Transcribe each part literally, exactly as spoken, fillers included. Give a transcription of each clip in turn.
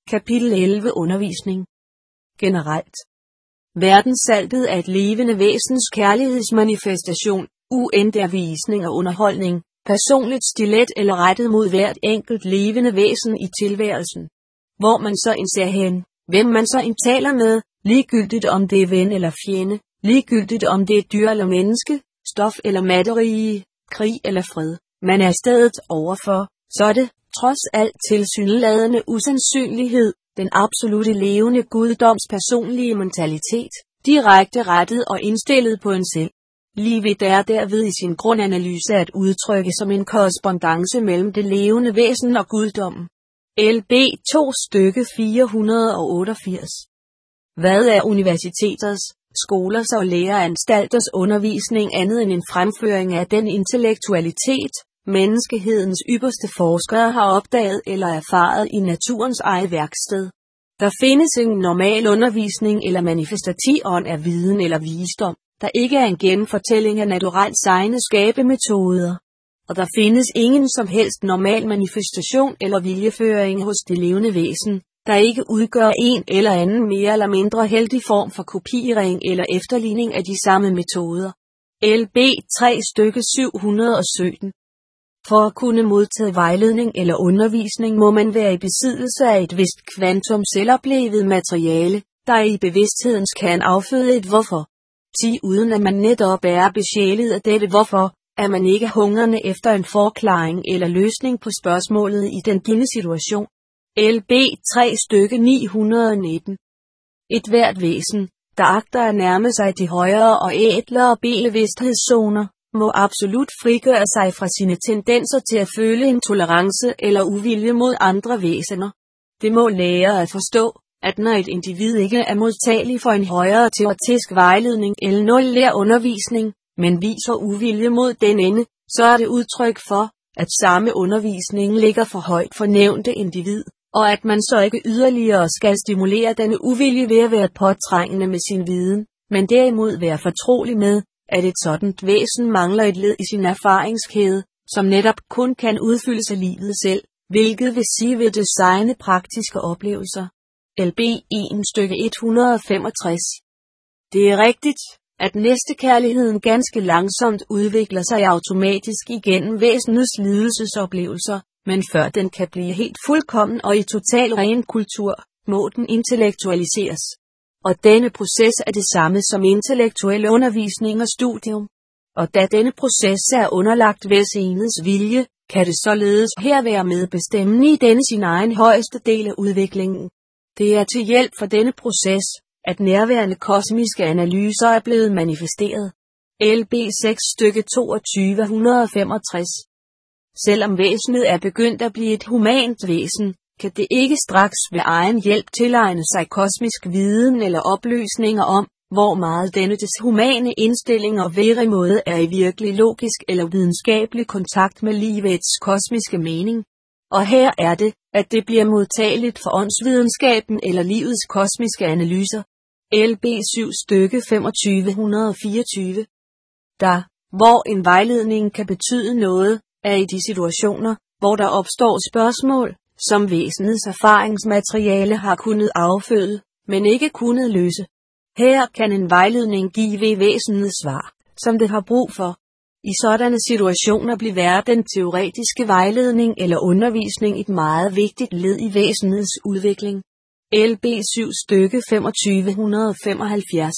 Kapitel elleve Undervisning. Generelt. Verdenssaltet er et levende væsens kærlighedsmanifestation, uendervisning og underholdning, personligt stilet eller rettet mod hvert enkelt levende væsen i tilværelsen. Hvor man så end ser hen, hvem man så end taler med, ligegyldigt om det er ven eller fjende, ligegyldigt om det er dyr eller menneske, stof eller materie, krig eller fred, man er stedet overfor, så er det, trods alt tilsyneladende usandsynlighed, den absolute levende guddoms personlige mentalitet, direkte rettet og indstillet på en selv. Livet er derved i sin grundanalyse at udtrykke som en korrespondance mellem det levende væsen og guddommen. L B to stykke fire hundrede otteogfirs. Hvad er universiteters, skolers og læreanstalters undervisning andet end en fremføring af den intellektualitet, menneskehedens ypperste forskere har opdaget eller erfaret i naturens eget værksted? Der findes ingen normal undervisning eller manifestation af viden eller visdom, der ikke er en genfortælling af naturelt egne skabemetoder. Og der findes ingen som helst normal manifestation eller viljeføring hos det levende væsen, der ikke udgør en eller anden mere eller mindre heldig form for kopiering eller efterligning af de samme metoder. L B tre stykke syv hundrede sytten. For at kunne modtage vejledning eller undervisning må man være i besiddelse af et vist kvantum selvoplevet materiale, der i bevidsthedens kan afføde et hvorfor. ti Uden at man netop er besjælet af dette hvorfor, er man ikke hungrende efter en forklaring eller løsning på spørgsmålet i den givne situation. L B tre stykke ni hundrede nitten. Et hvert væsen, der agter at nærme sig de højere og ædlere bevidsthedszoner, må absolut frigøre sig fra sine tendenser til at føle intolerance eller uvilje mod andre væsener. Det må lære at forstå, at når et individ ikke er modtagelig for en højere teoretisk vejledning eller nul-lær undervisning, men viser uvilje mod den ende, så er det udtryk for, at samme undervisning ligger for højt for nævnte individ, og at man så ikke yderligere skal stimulere denne uvilje ved at være påtrængende med sin viden, men derimod være fortrolig med, at et sådant væsen mangler et led i sin erfaringskæde, som netop kun kan udfyldes af livet selv, hvilket vil sige ved designe praktiske oplevelser. L B en stykke et hundrede femogtres. Det er rigtigt, at næstekærligheden ganske langsomt udvikler sig automatisk igennem væsenets lidelsesoplevelser, men før den kan blive helt fuldkommen og i total ren kultur, må den intellektualiseres. Og denne proces er det samme som intellektuel undervisning og studium. Og da denne proces er underlagt væsenets vilje, kan det således her være medbestemmende i denne sin egen højeste del af udviklingen. Det er til hjælp for denne proces, at nærværende kosmiske analyser er blevet manifesteret. L B seks stykke toogtyve femogtres. Selvom væsenet er begyndt at blive et humant væsen, kan det ikke straks ved egen hjælp tilegne sig kosmisk viden eller oplysninger om, hvor meget denne des humane indstilling og væremåde er i virkelig logisk eller videnskabelig kontakt med livets kosmiske mening. Og her er det, at det bliver modtageligt for åndsvidenskaben eller livets kosmiske analyser. L B syv stykke femogtyve fireogtyve. Der, hvor en vejledning kan betyde noget, er i de situationer, hvor der opstår spørgsmål, som væsenets erfaringsmateriale har kunnet afføde, men ikke kunnet løse. Her kan en vejledning give væsenets svar, som det har brug for. I sådanne situationer bliver den teoretiske vejledning eller undervisning et meget vigtigt led i væsenets udvikling. L B syv stykke femogtyve femoghalvfjerds.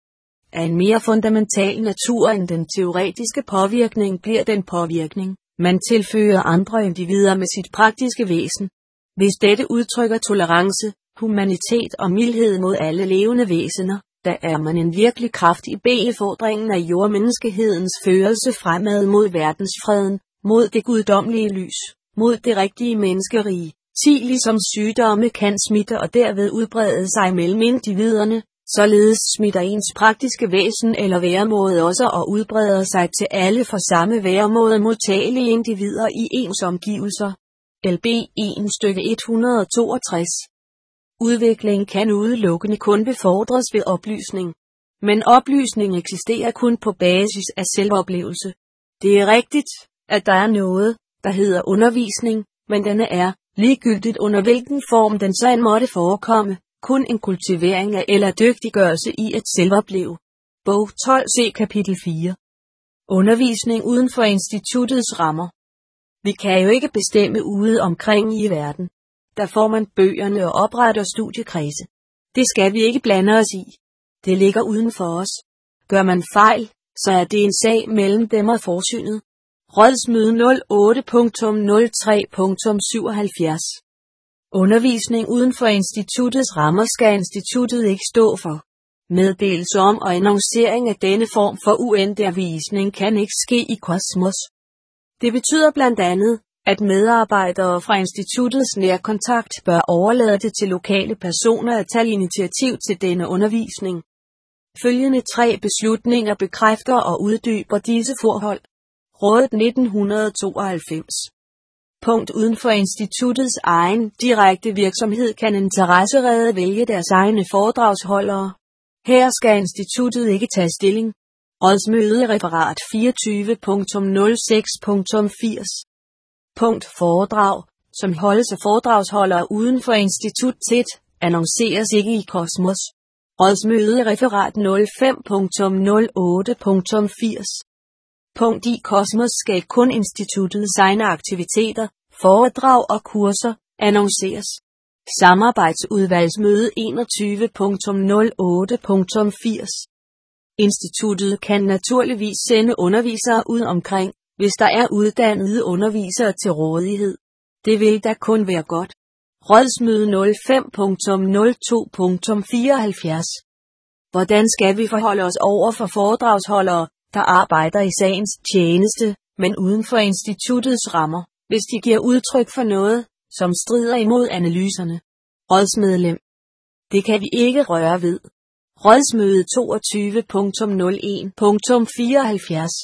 Af en mere fundamental natur end den teoretiske påvirkning bliver den påvirkning, man tilfører andre individer med sit praktiske væsen. Hvis dette udtrykker tolerance, humanitet og mildhed mod alle levende væsener, der er man en virkelig kraft i befordringen af jordmenneskehedens førelse fremad mod verdensfreden, mod det guddommelige lys, mod det rigtige menneskerige. Ti ligesom sygdomme kan smitte og derved udbrede sig mellem individerne, således smitter ens praktiske væsen eller væremåde også og udbreder sig til alle for samme væremåde modtagelige individer i ens omgivelser. L B en stykke et hundrede toogtres. Udvikling kan udelukkende kun befordres ved oplysning. Men oplysning eksisterer kun på basis af selvoplevelse. Det er rigtigt, at der er noget, der hedder undervisning, men denne er, ligegyldigt under hvilken form den så end måtte forekomme, kun en kultivering af eller dygtiggørelse i at selvopleve. Bog tolv C kapitel fire. Undervisning uden for instituttets rammer. Vi kan jo ikke bestemme ude omkring i verden. Der får man bøgerne og opretter studiekredse. Det skal vi ikke blande os i. Det ligger uden for os. Gør man fejl, så er det en sag mellem dem og forsynet. Rådsmøde nul otte nul tre syvoghalvfjerds. Undervisning uden for instituttets rammer skal instituttet ikke stå for. Meddelelse om og annoncering af denne form for undervisning kan ikke ske i kosmos. Det betyder blandt andet, at medarbejdere fra instituttets nærkontakt bør overlade det til lokale personer at tage initiativ til denne undervisning. Følgende tre beslutninger bekræfter og uddyber disse forhold. Rådet nitten tooghalvfems. Punkt. Uden for instituttets egen direkte virksomhed kan interesserede vælge deres egne foredragsholdere. Her skal instituttet ikke tage stilling. Rådsmøde referat fireogtyve nul seks firs. Punkt. Foredrag, som holdes af foredragsholdere uden for instituttet, annonceres ikke i kosmos. Rådsmøde referat nul fem nul otte firs. Punkt. I kosmos skal kun instituttets egne aktiviteter, foredrag og kurser annonceres. Samarbejdsudvalgsmøde enogtyve nul otte firs. Instituttet kan naturligvis sende undervisere ud omkring, hvis der er uddannede undervisere til rådighed. Det vil da kun være godt. Rådsmøde nul fem nul to fireoghalvfjerds. Hvordan skal vi forholde os over for foredragsholdere, der arbejder i sagens tjeneste, men uden for instituttets rammer, hvis de giver udtryk for noget, som strider imod analyserne? Rådsmedlem. Det kan vi ikke røre ved. Rådsmøde toogtyve nul en fireoghalvfjerds.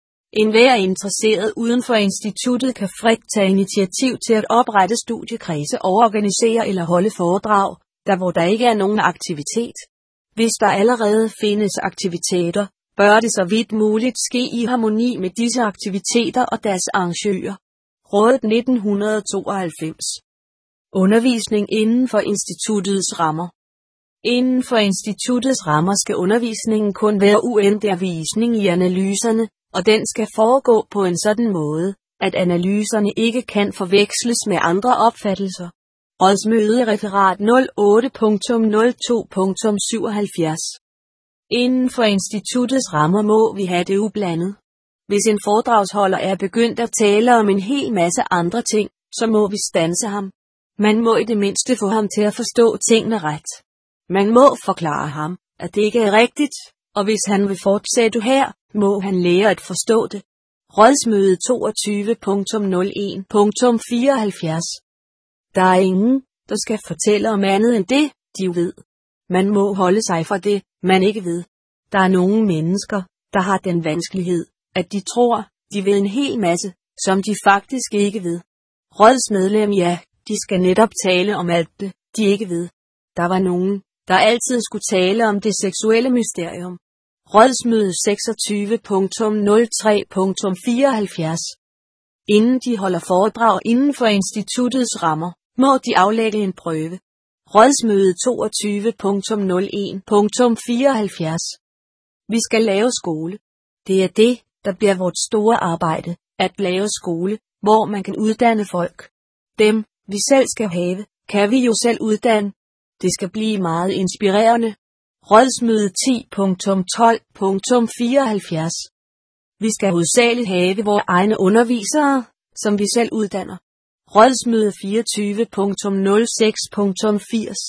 En hver interesseret uden for instituttet kan frit tage initiativ til at oprette studiekredse og organisere eller holde foredrag, der hvor der ikke er nogen aktivitet. Hvis der allerede findes aktiviteter, bør det så vidt muligt ske i harmoni med disse aktiviteter og deres arrangører. Rådet nitten tooghalvfems. Undervisning inden for instituttets rammer. Inden for instituttets rammer skal undervisningen kun være undervisning i analyserne, og den skal foregå på en sådan måde, at analyserne ikke kan forveksles med andre opfattelser. Rådsmøde referat nul otte nul to syvoghalvfjerds. Inden for instituttets rammer må vi have det ublandet. Hvis en foredragsholder er begyndt at tale om en hel masse andre ting, så må vi standse ham. Man må i det mindste få ham til at forstå tingene ret. Man må forklare ham, at det ikke er rigtigt, og hvis han vil fortsætte her, må han lære at forstå det. Rådsmøde toogtyve nul en fireoghalvfjerds. Der er ingen, der skal fortælle om andet end det, de ved. Man må holde sig fra det, man ikke ved. Der er nogle mennesker, der har den vanskelighed, at de tror, de ved en hel masse, som de faktisk ikke ved. Rådsmedlem, ja, de skal netop tale om alt det, de ikke ved. Der var nogen, der altid skulle tale om det seksuelle mysterium. Rådsmøde seksogtyve nul tre fireoghalvfjerds. Inden de holder foredrag inden for instituttets rammer, må de aflægge en prøve. Rådsmøde toogtyve nul en fireoghalvfjerds. Vi skal lave skole. Det er det, der bliver vort store arbejde, at lave skole, hvor man kan uddanne folk. Dem, vi selv skal have, kan vi jo selv uddanne. Det skal blive meget inspirerende. Rådsmøde ti tolv fireoghalvfjerds. Vi skal hovedsageligt have vores egne undervisere, som vi selv uddanner. Rådsmøde fireogtyve nul seks firs.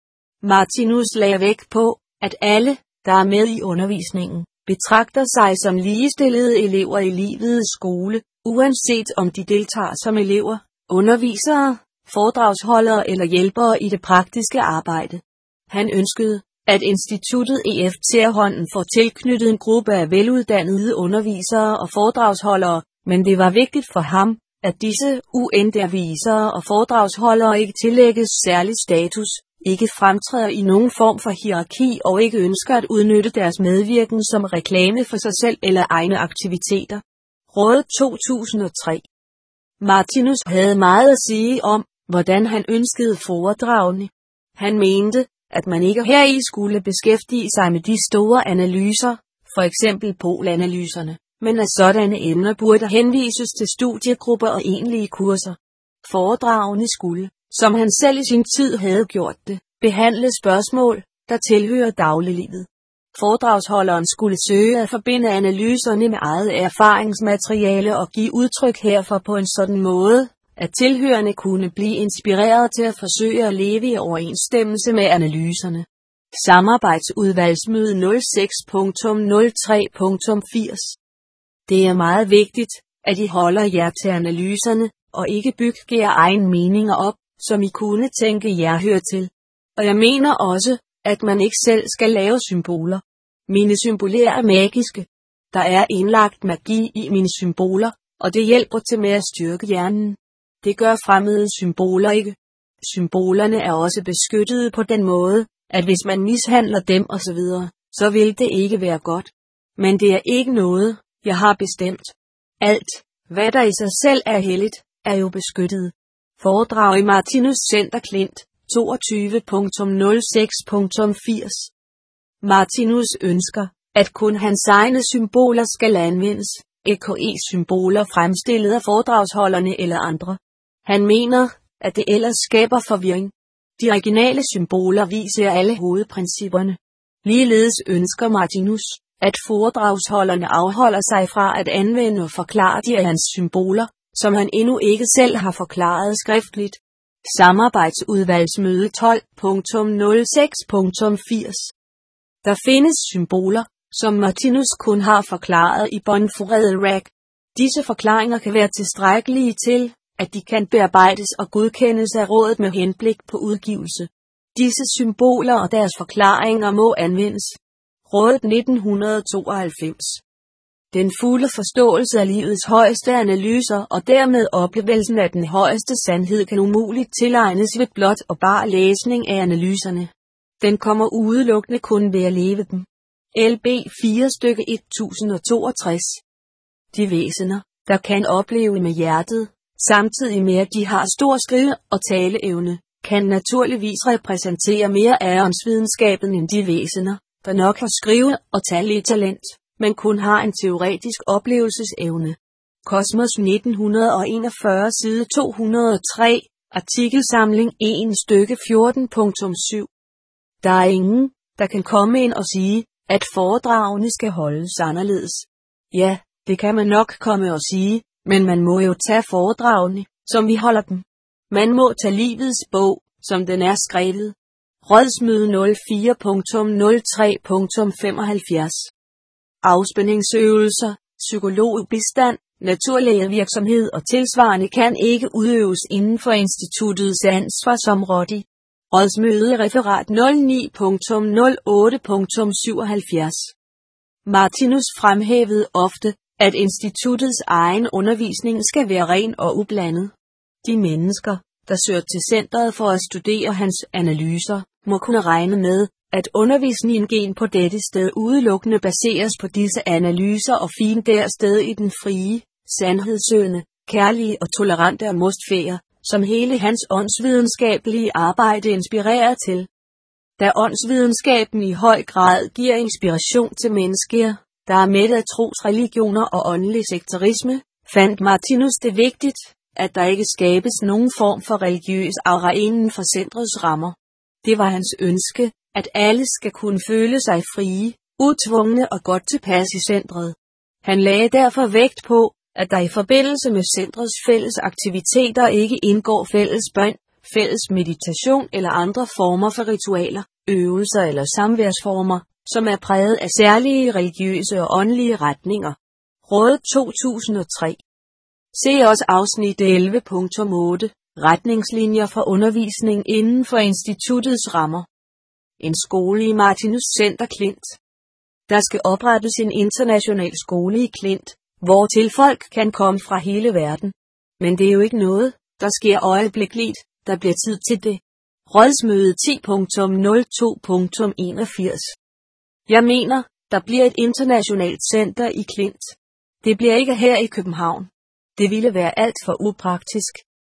Martinus lagde vægt på, at alle, der er med i undervisningen, betragter sig som ligestillede elever i livets skole, uanset om de deltager som elever, undervisere, foredragsholdere eller hjælpere i det praktiske arbejde. Han ønskede, at instituttet E F T-hånden får tilknyttet en gruppe af veluddannede undervisere og foredragsholdere, men det var vigtigt for ham, at disse undervisere og foredragsholdere ikke tillægges særlig status, ikke fremtræder i nogen form for hierarki og ikke ønsker at udnytte deres medvirken som reklame for sig selv eller egne aktiviteter. Rådet to tusind og tre. Martinus havde meget at sige om, hvordan han ønskede foredragene. Han mente, at man ikke heri skulle beskæftige sig med de store analyser, for eksempel polanalyserne, men at sådanne emner burde henvises til studiegrupper og egentlige kurser. Foredragene skulle, som han selv i sin tid havde gjort det, behandle spørgsmål, der tilhører dagliglivet. Foredragsholderen skulle søge at forbinde analyserne med eget erfaringsmateriale og give udtryk herfor på en sådan måde, at tilhørende kunne blive inspireret til at forsøge at leve i overensstemmelse med analyserne. Samarbejdsudvalgsmøde nul seks nul tre firs. Det er meget vigtigt, at I holder jer til analyserne, og ikke bygger jer egen meninger op, som I kunne tænke jer høre til. Og jeg mener også, at man ikke selv skal lave symboler. Mine symboler er magiske. Der er indlagt magi i mine symboler, og det hjælper til med at styrke hjernen. Det gør fremmede symboler ikke. Symbolerne er også beskyttede på den måde, at hvis man mishandler dem osv., så vil det ikke være godt. Men det er ikke noget, jeg har bestemt. Alt, hvad der i sig selv er helligt, er jo beskyttet. Foredrag i Martinus Center Klint, toogtyve nul seks firs. Martinus ønsker, at kun hans egne symboler skal anvendes, ikke symboler fremstillet af foredragsholderne eller andre. Han mener, at det ellers skaber forvirring. De originale symboler viser alle hovedprincipperne. Ligeledes ønsker Martinus, at foredragsholderne afholder sig fra at anvende og forklare de af hans symboler, som han endnu ikke selv har forklaret skriftligt. Samarbejdsudvalgsmøde tolv nul seks firs. Der findes symboler, som Martinus kun har forklaret i Bonforræderac. Disse forklaringer kan være tilstrækkelige til, at de kan bearbejdes og godkendes af rådet med henblik på udgivelse. Disse symboler og deres forklaringer må anvendes. Rådet nitten tooghalvfems. Den fulde forståelse af livets højeste analyser og dermed oplevelsen af den højeste sandhed kan umuligt tilegnes ved blot og bare læsning af analyserne. Den kommer udelukkende kun ved at leve dem. L B fire stykke et tusind toogtres. De væsener, der kan opleve med hjertet, samtidig med at de har stor skrive- og taleevne, kan naturligvis repræsentere mere af åndsvidenskaben end de væsener, der nok har skrive- og taletalent, men kun har en teoretisk oplevelsesevne. Kosmos nitten enogfyrre side to hundrede og tre, artikelsamling en stykke fjorten punktum syv. Der er ingen, der kan komme ind og sige, at foredragene skal holdes anderledes. Ja, det kan man nok komme og sige, men man må jo tage foredragene, som vi holder dem. Man må tage livets bog, som den er skrevet. Rådsmøde nul fire nul tre femoghalvfjerds. Afspændingsøvelser, psykologbistand, naturlægevirksomhed og tilsvarende kan ikke udøves inden for instituttets ansvarsområde. Rådsmøde referat nul ni nul otte syvoghalvfjerds. Martinus fremhævede ofte, at instituttets egen undervisning skal være ren og ublandet. De mennesker, der søger til centret for at studere hans analyser, må kunne regne med, at undervisningen på dette sted udelukkende baseres på disse analyser og finder dersted i den frie, sandhedssøgende, kærlige og tolerante atmosfære, som hele hans åndsvidenskabelige arbejde inspirerer til. Da åndsvidenskaben i høj grad giver inspiration til mennesker, der er mættet af trosreligioner og åndelig sekterisme, fandt Martinus det vigtigt, at der ikke skabes nogen form for religiøs aura inden for centrets rammer. Det var hans ønske, at alle skal kunne føle sig frie, utvungne og godt tilpas i centret. Han lagde derfor vægt på, at der i forbindelse med centrets fælles aktiviteter ikke indgår fælles bøn, fælles meditation eller andre former for ritualer, øvelser eller samværsformer, som er præget af særlige religiøse og åndelige retninger. Råd to tusind og tre. Se også afsnit elleve punktum otte, retningslinjer for undervisning inden for instituttets rammer. En skole i Martinus Center Klint. Der skal oprettes en international skole i Klint, hvortil folk kan komme fra hele verden. Men det er jo ikke noget, der sker øjeblikkeligt, der bliver tid til det. Rådsmøde ti nul to enogfirs. Jeg mener, der bliver et internationalt center i Klint. Det bliver ikke her i København. Det ville være alt for upraktisk.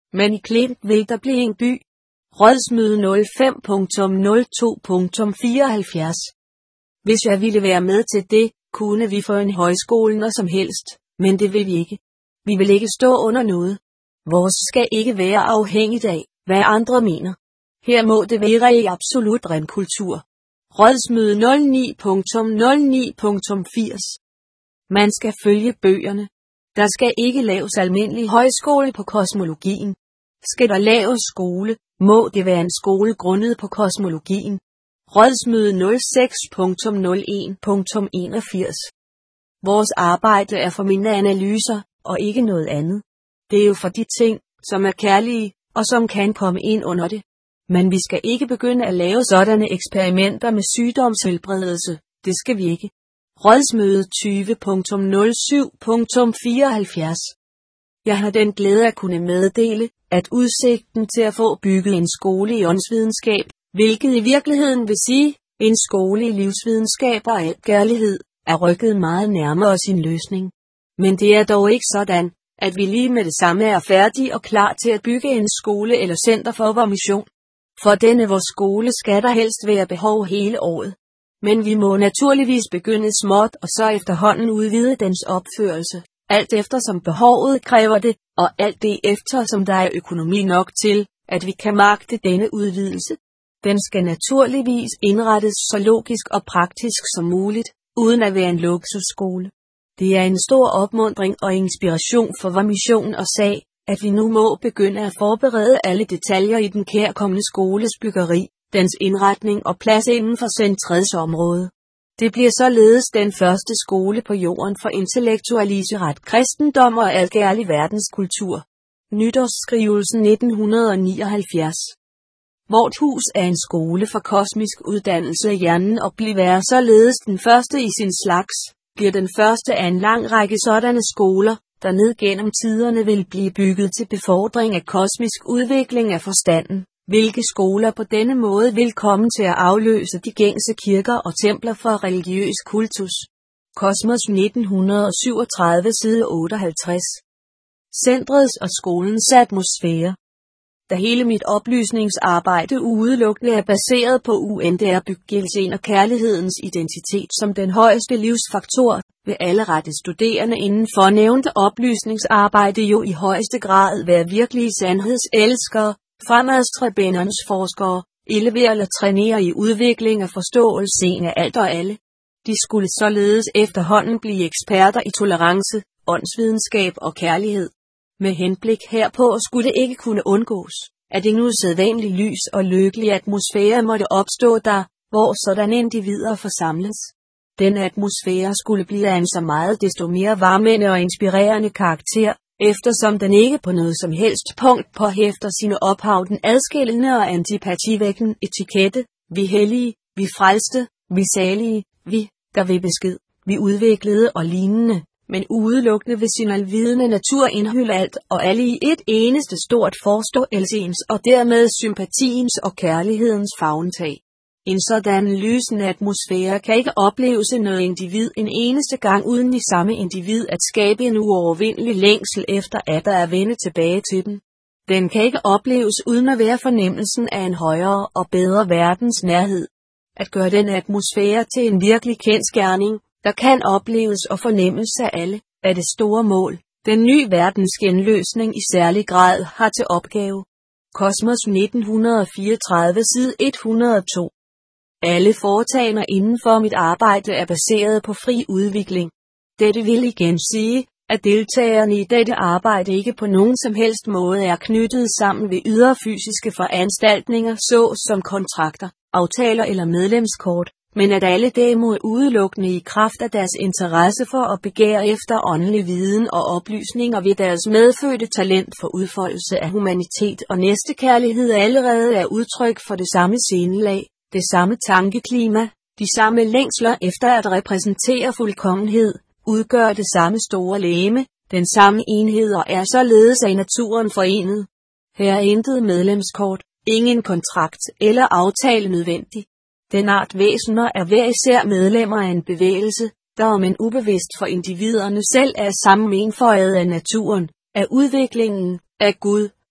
Men i Klint vil der blive en by. Rådsmøde nul fem punktum nul to punktum fireoghalvfjerds. Hvis jeg ville være med til det, kunne vi få en højskole når som helst, men det vil vi ikke. Vi vil ikke stå under noget. Vores skal ikke være afhængigt af, hvad andre mener. Her må det være i absolut renkultur. Rådsmøde nul ni punktum nul ni punktum firs. Man skal følge bøgerne. Der skal ikke laves almindelig højskole på kosmologien. Skal der laves skole, må det være en skole grundet på kosmologien. Rådsmøde nul seks punktum nul en punktum enogfirs. Vores arbejde er for mine analyser, og ikke noget andet. Det er jo for de ting, som er kærlige, og som kan komme ind under det. Men vi skal ikke begynde at lave sådanne eksperimenter med sygdomshelbredelse, det skal vi ikke. Rådsmøde tyve punktum nul syv punktum fireoghalvfjerds. Jeg har den glæde at kunne meddele, at udsigten til at få bygget en skole i åndsvidenskab, hvilket i virkeligheden vil sige, en skole i livsvidenskab og al kærlighed, er rykket meget nærmere sin løsning. Men det er dog ikke sådan, at vi lige med det samme er færdige og klar til at bygge en skole eller center for vor mission. For denne vores skole skal der helst være behov hele året. Men vi må naturligvis begynde småt og så efterhånden udvide dens opførelse, alt efter som behovet kræver det, og alt det efter som der er økonomi nok til, at vi kan magte denne udvidelse. Den skal naturligvis indrettes så logisk og praktisk som muligt, uden at være en luksusskole. Det er en stor opmuntring og inspiration for vor mission og sag, at vi nu må begynde at forberede alle detaljer i den kærkommende skoles byggeri, dens indretning og plads inden for centrets område. Det bliver således den første skole på jorden for intellektualiseret kristendom og algærlig verdenskultur. Nytårsskrivelse nitten nioghalvfjerds. Vort hus er en skole for kosmisk uddannelse af hjernen og bliver således den første i sin slags, bliver den første af en lang række sådanne skoler, der ned gennem tiderne vil blive bygget til befordring af kosmisk udvikling af forstanden, hvilke skoler på denne måde vil komme til at afløse de gængse kirker og templer for religiøs kultus. Kosmos nitten syvogtredive side otteoghalvtreds. Centrets og skolens atmosfære. Da hele mit oplysningsarbejde udelukkende er baseret på undrbyggelsen og kærlighedens identitet som den højeste livsfaktor, vil alle rette studerende inden for nævnte oplysningsarbejde jo i højeste grad være virkelige sandhedselskere, fremadstræbendernes forskere, elever eller trænere i udvikling og forståelsen af alt og alle. De skulle således efterhånden blive eksperter i tolerance, åndsvidenskab og kærlighed. Med henblik herpå skulle det ikke kunne undgås, at en usædvanlig lys og lykkelig atmosfære måtte opstå der, hvor sådan individer forsamles. Den atmosfære skulle blive af en så meget desto mere varmende og inspirerende karakter, eftersom den ikke på noget som helst punkt påhæfter sine ophav den adskillende og antipativækkende etikette, vi hellige, vi frelste, vi salige, vi, der ved besked, vi udviklede og lignende, men udelukkende ved sin alvidende natur indhylde alt og alle i et eneste stort forståelsens og dermed sympatiens og kærlighedens favntag. En sådan lysende atmosfære kan ikke opleves af noget individ en eneste gang uden i samme individ at skabe en uovervindelig længsel efter at der er vende tilbage til den. Den kan ikke opleves uden at være fornemmelsen af en højere og bedre verdens nærhed. At gøre den atmosfære til en virkelig kendsgerning, der kan opleves og fornemmes af alle, er det store mål, den nye verdens genløsning i særlig grad har til opgave. Kosmos nitten fireogtredive side et hundrede og to. Alle foretagender inden for mit arbejde er baseret på fri udvikling. Dette vil igen sige, at deltagerne i dette arbejde ikke på nogen som helst måde er knyttet sammen ved ydre fysiske foranstaltninger såsom kontrakter, aftaler eller medlemskort, men at alle derimod udelukkende i kraft af deres interesse for at begære efter åndelig viden og oplysninger ved deres medfødte talent for udfoldelse af humanitet og næstekærlighed allerede er udtryk for det samme sindelag, det samme tankeklima, de samme længsler efter at repræsentere fuldkommenhed, udgør det samme store legeme, den samme enhed og er således af naturen forenet. Her er intet medlemskort, ingen kontrakt eller aftale nødvendig. Den art væsener er hver især medlemmer af en bevægelse, der om en ubevidst for individerne selv er sammen indføjet af naturen, af udviklingen, af Gud,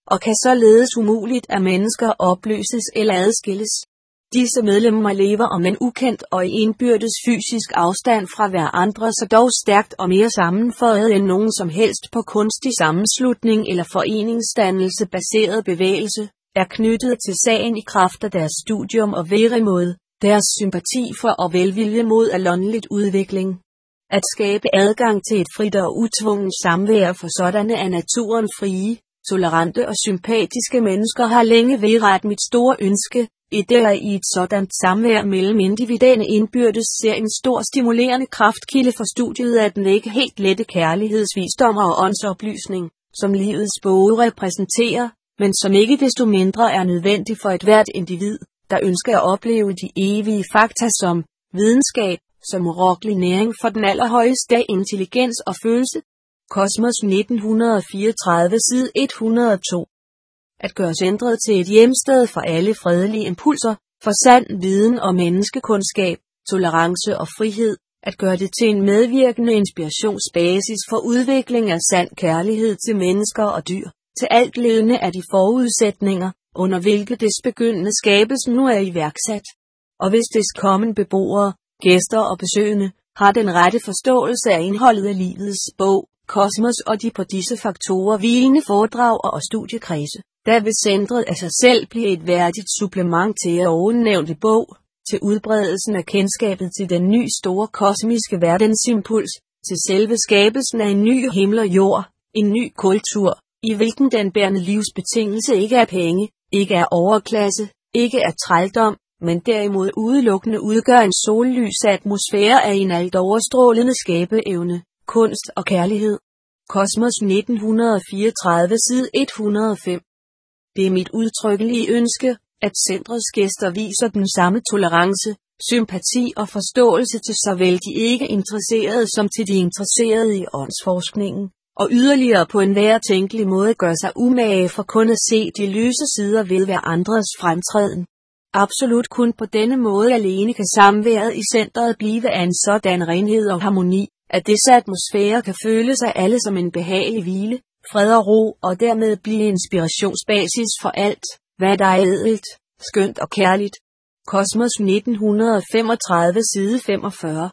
og kan således umuligt af mennesker opløses eller adskilles. Disse medlemmer lever om en ukendt og i indbyrdes fysisk afstand fra hverandre, så dog stærkt og mere sammenføjet end nogen som helst på kunstig sammenslutning eller foreningsdannelse baseret bevægelse, er knyttet til sagen i kraft af deres studium og væremåde, deres sympati for og velvilje mod alåndeligt udvikling. At skabe adgang til et frit og utvunget samvær for sådanne af naturen frie, tolerante og sympatiske mennesker har længe været mit store ønske, i det er i et sådant samvær mellem individerne indbyrdes ser en stor stimulerende kraftkilde for studiet af den ikke helt lette kærlighedsvisdom og åndsoplysning, som livets bog repræsenterer, men som ikke desto mindre er nødvendig for et hvert individ, der ønsker at opleve de evige fakta som videnskab, som urokkelig næring for den allerhøjeste intelligens og følelse. Kosmos nitten fireogtredive side et hundrede og to. At gøre centret til et hjemsted for alle fredelige impulser, for sand viden og menneskekundskab, tolerance og frihed, at gøre det til en medvirkende inspirationsbasis for udvikling af sand kærlighed til mennesker og dyr, til alt levende af de forudsætninger, under hvilke dets begyndende skabelse nu er iværksat. Og hvis dets kommende beboere, gæster og besøgende, har den rette forståelse af indholdet af livets bog, Kosmos og de på disse faktorer hvilende foredrag og studiekredse, der vil centret af sig selv blive et værdigt supplement til at ovennævnte bog, til udbredelsen af kendskabet til den nye store kosmiske verdensimpuls, til selve skabelsen af en ny himmel og jord, en ny kultur, i hvilken den bærende livsbetingelse ikke er penge, ikke er overklasse, ikke er trældom, men derimod udelukkende udgør en sollys atmosfære af en alt overstrålende skabeevne, kunst og kærlighed. Kosmos nitten fireogtredive side et hundrede og fem. Det er mit udtrykkelige ønske, at centrets gæster viser den samme tolerance, sympati og forståelse til såvel de ikke interesserede som til de interesserede i åndsforskningen, og yderligere på enhver tænkelig måde gør sig umage for kun at se de lyse sider ved hver andres fremtræden. Absolut kun på denne måde alene kan samværet i centret blive af en sådan renhed og harmoni, at dets atmosfære kan føles af alle som en behagelig hvile, fred og ro og dermed blive inspirationsbasis for alt, hvad der er ædelt, skønt og kærligt. Kosmos nitten femogtredive side femogfyrre.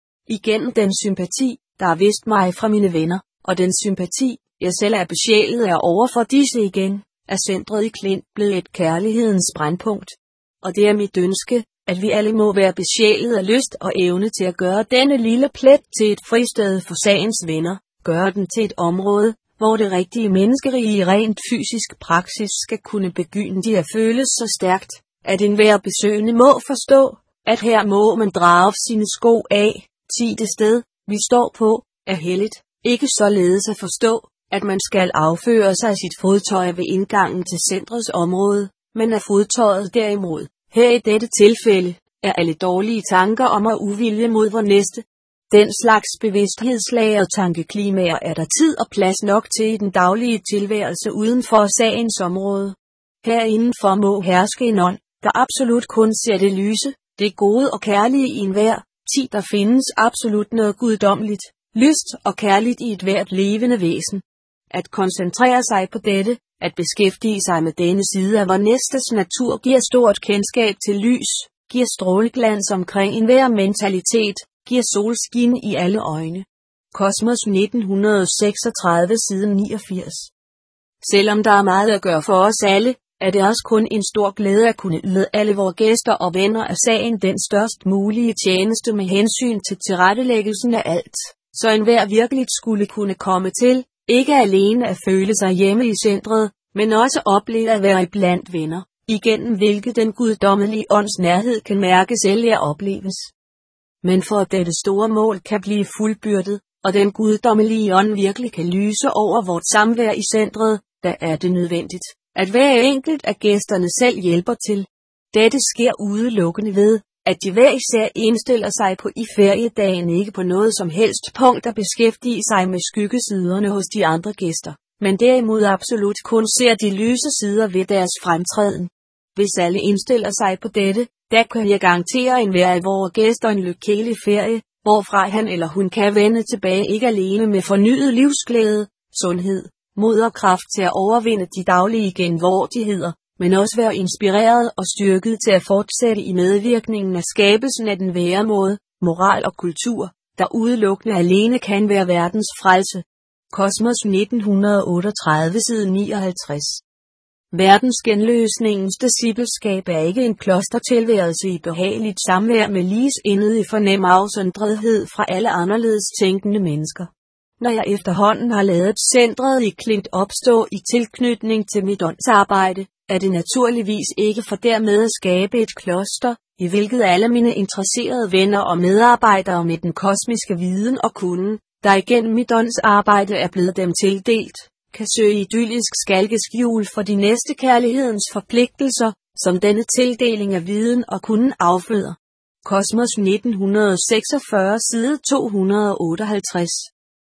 Igen den sympati, der har vist mig fra mine venner, og den sympati, jeg selv er besjælet af overfor disse igen, er centret i Klint blevet et kærlighedens brændpunkt. Og det er mit ønske, at vi alle må være besjælet af lyst og evne til at gøre denne lille plet til et fristed for sagens venner, gøre den til et område, hvor det rigtige menneskerige i rent fysisk praksis skal kunne begynde at føles så stærkt, at enhver besøgende må forstå, at her må man drage sine sko af, ti det sted, vi står på, er helligt, ikke således at forstå, at man skal afføre sig sit fodtøj ved indgangen til centrets område, men at fodtøjet derimod, her i dette tilfælde, er alle dårlige tanker om og uvilje mod vor næste. Den slags bevidsthedslag og tankeklimaer er der tid og plads nok til i den daglige tilværelse uden for sagens område. Herindenfor må herske en ånd, der absolut kun ser det lyse, det gode og kærlige i enhver, ti der findes absolut noget guddommeligt, lyst og kærligt i et hvert levende væsen. At koncentrere sig på dette, at beskæftige sig med denne side af vor næstes natur giver stort kendskab til lys, giver stråleglans omkring enhver mentalitet, giver solskin i alle øjne. Kosmos nitten seksogtredive side niogfirs. Selvom der er meget at gøre for os alle, er det også kun en stor glæde at kunne yde alle vores gæster og venner af sagen den størst mulige tjeneste med hensyn til tilrettelæggelsen af alt, så enhver virkeligt skulle kunne komme til, ikke alene at føle sig hjemme i centret, men også opleve at være blandt venner, igennem hvilket den guddommelige ånds nærhed kan mærkes eller opleves. Men for at dette store mål kan blive fuldbyrdet, og den guddommelige ånd virkelig kan lyse over vort samvær i centret, der er det nødvendigt, at hver enkelt af gæsterne selv hjælper til. Dette sker udelukkende ved, at de hver især indstiller sig på i feriedagen ikke på noget som helst punkt at beskæftige sig med skyggesiderne hos de andre gæster, men derimod absolut kun ser de lyse sider ved deres fremtræden. Hvis alle indstiller sig på dette, der kan jeg garantere enhver af vores gæster en lykkelig ferie, hvorfra han eller hun kan vende tilbage ikke alene med fornyet livsglæde, sundhed, mod og kraft til at overvinde de daglige genvordigheder, men også være inspireret og styrket til at fortsætte i medvirkningen af skabelsen af den væremåde, moral og kultur, der udelukkende alene kan være verdens frelse. Kosmos nitten otteogtredive side nioghalvtreds. Verdensgenløsningens discipleskab er ikke en klostertilværelse i behageligt samvær med ligesindede i fornem afsondrethed fra alle anderledes tænkende mennesker. Når jeg efterhånden har ladet centret i Klint opstå i tilknytning til mit åndsarbejde, er det naturligvis ikke for dermed at skabe et kloster, i hvilket alle mine interesserede venner og medarbejdere med den kosmiske viden og kunden, der igennem mit åndsarbejde er blevet dem tildelt, kan søge idyllisk skalkeskjul for de næste kærlighedens forpligtelser, som denne tildeling af viden og kunden afføder. Kosmos nitten seksogfyrre side to hundrede otteoghalvtreds.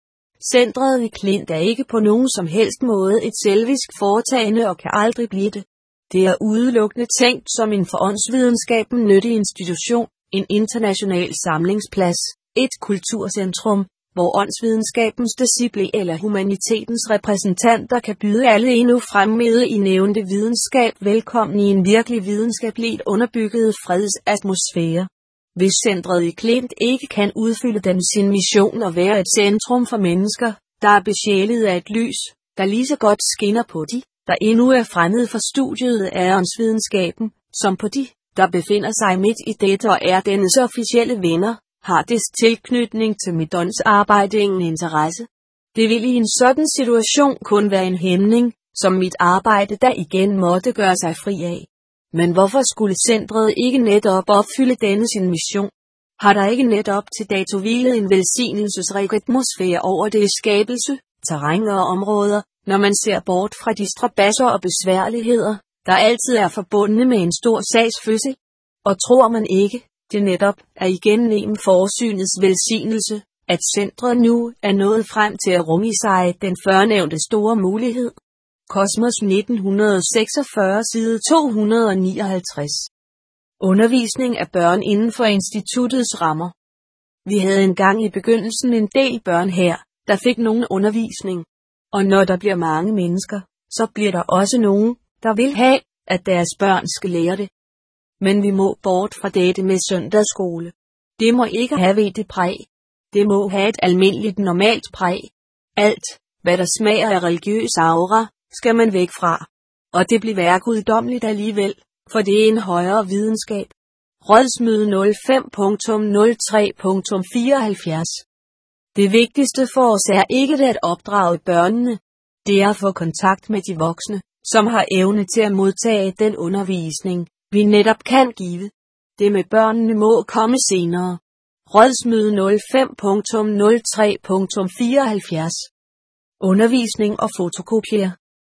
Centret i Klint er ikke på nogen som helst måde et selvisk foretagende og kan aldrig blive det. Det er udelukkende tænkt som en for åndsvidenskaben nyttig institution, en international samlingsplads, et kulturcentrum, hvor åndsvidenskabens disciple eller humanitetens repræsentanter kan byde alle endnu fremmede i nævnte videnskab velkommen i en virkelig videnskabeligt underbygget fredsatmosfære. Hvis centret i Klint ikke kan udfylde den sin mission og være et centrum for mennesker, der er besjælet af et lys, der lige så godt skinner på de, der endnu er fremmede for studiet af åndsvidenskaben, som på de, der befinder sig midt i dette og er dennes officielle venner, har des tilknytning til mit åndsarbejde ingen interesse. Det vil i en sådan situation kun være en hæmning, som mit arbejde da igen måtte gøre sig fri af. Men hvorfor skulle centret ikke netop opfylde denne sin mission? Har der ikke netop til dato hvilet en velsignelsesrig atmosfære over det skabelse, terræn og områder, når man ser bort fra de strabasser og besværligheder, der altid er forbundet med en stor sagsfødsel? Og tror man ikke, det netop er igennem forsynets velsignelse, at centret nu er nået frem til at rumme i sig den førnævnte store mulighed? Kosmos nitten seksogfyrre side to hundrede nioghalvtreds. Undervisning af børn inden for instituttets rammer. Vi havde engang i begyndelsen en del børn her, der fik nogen undervisning. Og når der bliver mange mennesker, så bliver der også nogen, der vil have, at deres børn skal lære det. Men vi må bort fra dette med søndagsskole. Det må ikke have ved det præg. Det må have et almindeligt normalt præg. Alt, hvad der smager af religiøs aura, skal man væk fra. Og det bliver guddommeligt alligevel, for det er en højere videnskab. Rådsmøde nul fem nul tre fireoghalvfjerds. Det vigtigste for os er ikke at opdrage børnene. Det er at få kontakt med de voksne, som har evne til at modtage den undervisning, vi netop kan give. Det med børnene må komme senere. Rådsmøde nul fem nul tre fireoghalvfjerds. Undervisning og fotokopier.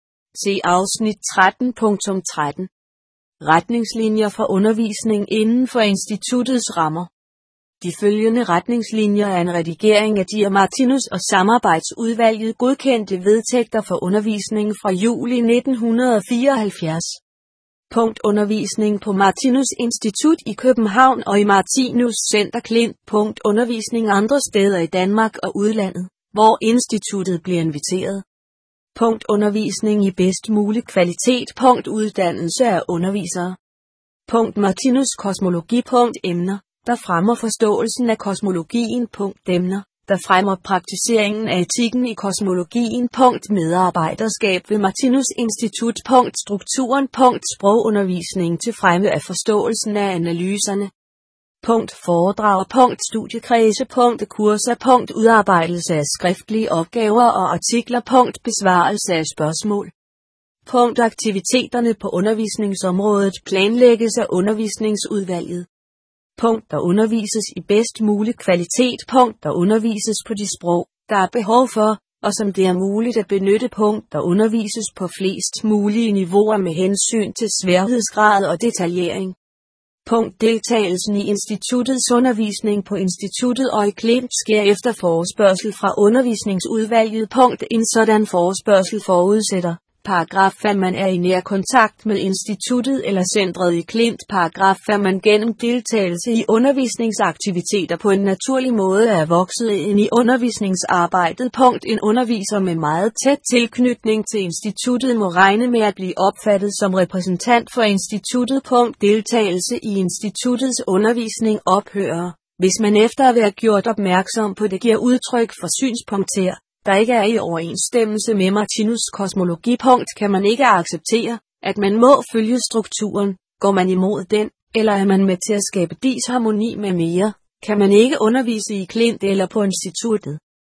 Se afsnit tretten punkt tretten. Retningslinjer for undervisning inden for instituttets rammer. De følgende retningslinjer er en redigering af de af Martinus og samarbejdsudvalget godkendte vedtægter for undervisning fra juli nitten fireoghalvfjerds. Punkt undervisning på Martinus Institut i København og i Martinus Center Klint. Punkt undervisning andre steder i Danmark og udlandet, hvor instituttet bliver inviteret. Punkt undervisning i bedst mulig kvalitet. Punkt uddannelse af undervisere. Punkt Martinus kosmologi. Punkt emner, der fremmer forståelsen af kosmologien. Punkt emner, der fremmer praktiseringen af etikken i kosmologien. Punkt medarbejderskab ved Martinus Institut. Punkt strukturen. Punkt sprogundervisning til fremme af forståelsen af analyserne. Punkt foredrag. Punkt studiekredse. Punkt kurser. Punkt udarbejdelse af skriftlige opgaver og artikler. Punkt besvarelse af spørgsmål. Punkt aktiviteterne på undervisningsområdet planlægges af undervisningsudvalget. Punkt der undervises i bedst mulig kvalitet. Punkt der undervises på de sprog, der er behov for, og som det er muligt at benytte. Punkt der undervises på flest mulige niveauer med hensyn til sværhedsgrad og detaljering. Punkt deltagelsen i instituttets undervisning på instituttet og i Klint sker efter forespørgsel fra undervisningsudvalget. Punkt en sådan forespørgsel forudsætter, Paragraf fem. Man er i nær kontakt med instituttet eller centret i Klint. Paragraf fem. Man gennem deltagelse i undervisningsaktiviteter på en naturlig måde er vokset ind i undervisningsarbejdet. Punkt. En underviser med meget tæt tilknytning til instituttet må regne med at blive opfattet som repræsentant for instituttet. Punkt. Deltagelse i instituttets undervisning ophører, hvis man efter at være gjort opmærksom på det giver udtryk for synspunkter, der ikke er i overensstemmelse med Martinus' kosmologi. Punkt. Kan man ikke acceptere, at man må følge strukturen, går man imod den, eller er man med til at skabe disharmoni med mere, kan man ikke undervise i Klint eller på instituttet.